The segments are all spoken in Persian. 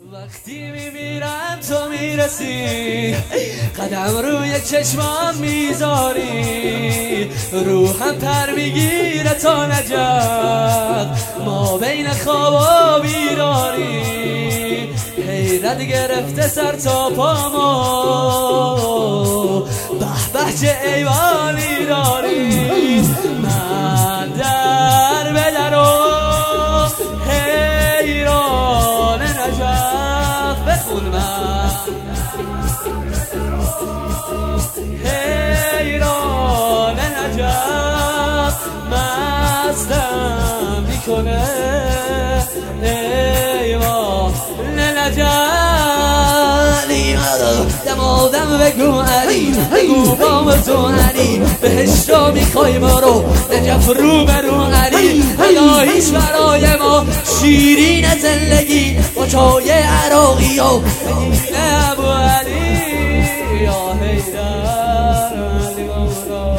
وقتی میمیرم تو میرسی، قدم روی چشمام میذاری، روحم پر میگیره تا نجات ما بین خواب و بیداری. حیرت گرفته سر تا پامو، به به چه ایوانی داری. من در به در و حیران نجف بخون، من حیران نجف مستم میکنه ایوان نجف. دمادم بگو علی، بگو بام تو علی، بهشت را میخوای ما رو نجف رو برو علی. الهیش برای ما شیرین زندگی با چای عراقی و بگین ابو علی. یا حیدر علی مولا،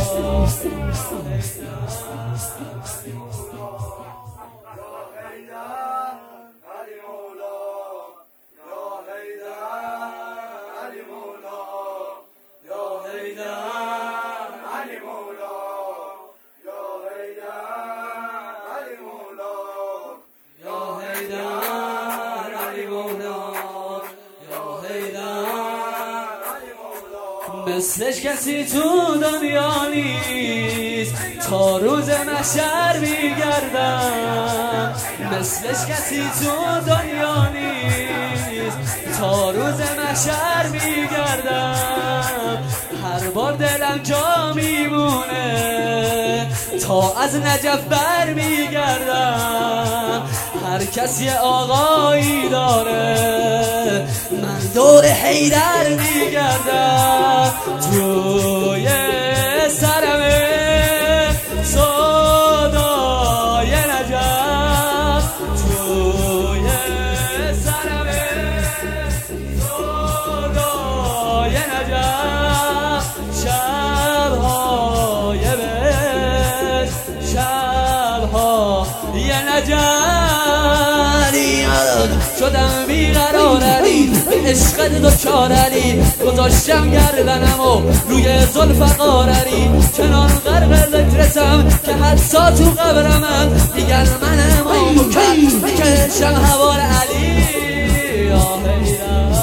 مثلش کسی تو دنیا نیست، تا روز محشر میگردم. مثلش کسی تو دنیا نیست، تا روز محشر میگردم. هر بار دلم جا میمونه تا از نجف بر میگردم. هر کسی آقایی داره، من دور حیدر میگردم. توی سرمه صدای نجف، توی سرمه صدای نجف. شبهای بهش، شبهای نجف. شدم بیقرار علی، عشقت دوچار علی، گذاشتم گردنم و روی ذوالفقار علی. چنان غرق ذکرتم که حتی تو قبرمم دیگر منم و کی بکشم حوال علی. یا حیدر